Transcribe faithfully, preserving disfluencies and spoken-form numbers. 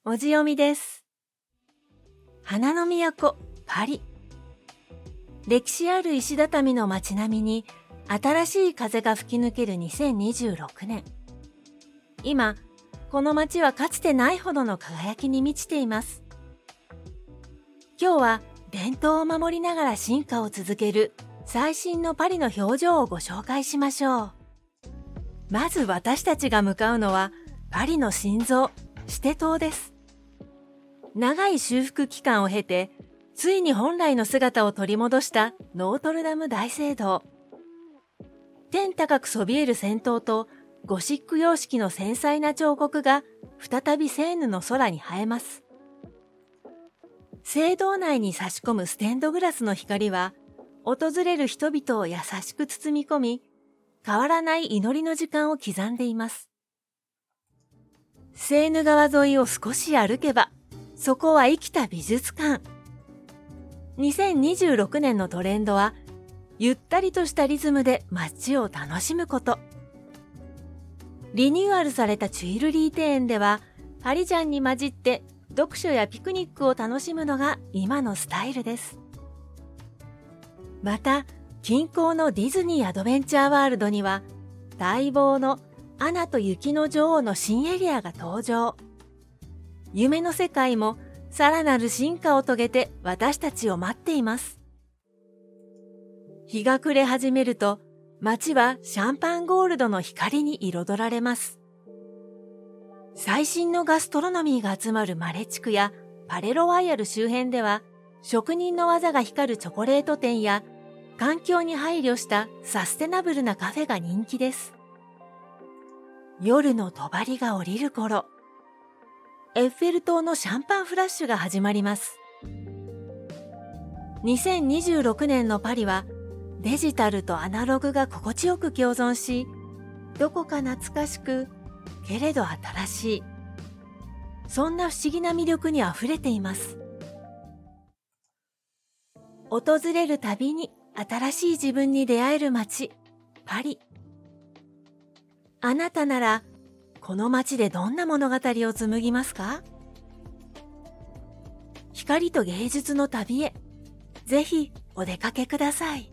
文字読みです。花の都、パリ。歴史ある石畳の街並みに新しい風が吹き抜けるにせんにじゅうろくねん。今、この街はかつてないほどの輝きに満ちています。今日は伝統を守りながら進化を続ける最新のパリの表情をご紹介しましょう。まず私たちが向かうのはパリの心臓、シテ島です。長い修復期間を経て、ついに本来の姿を取り戻したノートルダム大聖堂。天高くそびえる尖塔とゴシック様式の繊細な彫刻が再びセーヌの空に映えます。聖堂内に差し込むステンドグラスの光は、訪れる人々を優しく包み込み、変わらない祈りの時間を刻んでいます。セーヌ川沿いを少し歩けば、そこは生きた美術館。にせんにじゅうろくねんのトレンドは、ゆったりとしたリズムで街を楽しむこと。リニューアルされたチュイルリー庭園では、パリジャンに混じって読書やピクニックを楽しむのが今のスタイルです。また、近郊のディズニーアドベンチャーワールドには、待望のアナと雪の女王の新エリアが登場。夢の世界もさらなる進化を遂げて私たちを待っています。日が暮れ始めると、街はシャンパンゴールドの光に彩られます。最新のガストロノミーが集まるマレ地区やパレロワイヤル周辺では、職人の技が光るチョコレート店や、環境に配慮したサステナブルなカフェが人気です。夜の帳が降りる頃、エッフェル塔のシャンパンフラッシュが始まります。にせんにじゅうろくねんのパリはデジタルとアナログが心地よく共存し、どこか懐かしく、けれど新しい。そんな不思議な魅力にあふれています。訪れるたびに新しい自分に出会える街、パリ。あなたなら、この街でどんな物語を紡ぎますか？光と芸術の旅へ、ぜひお出かけください。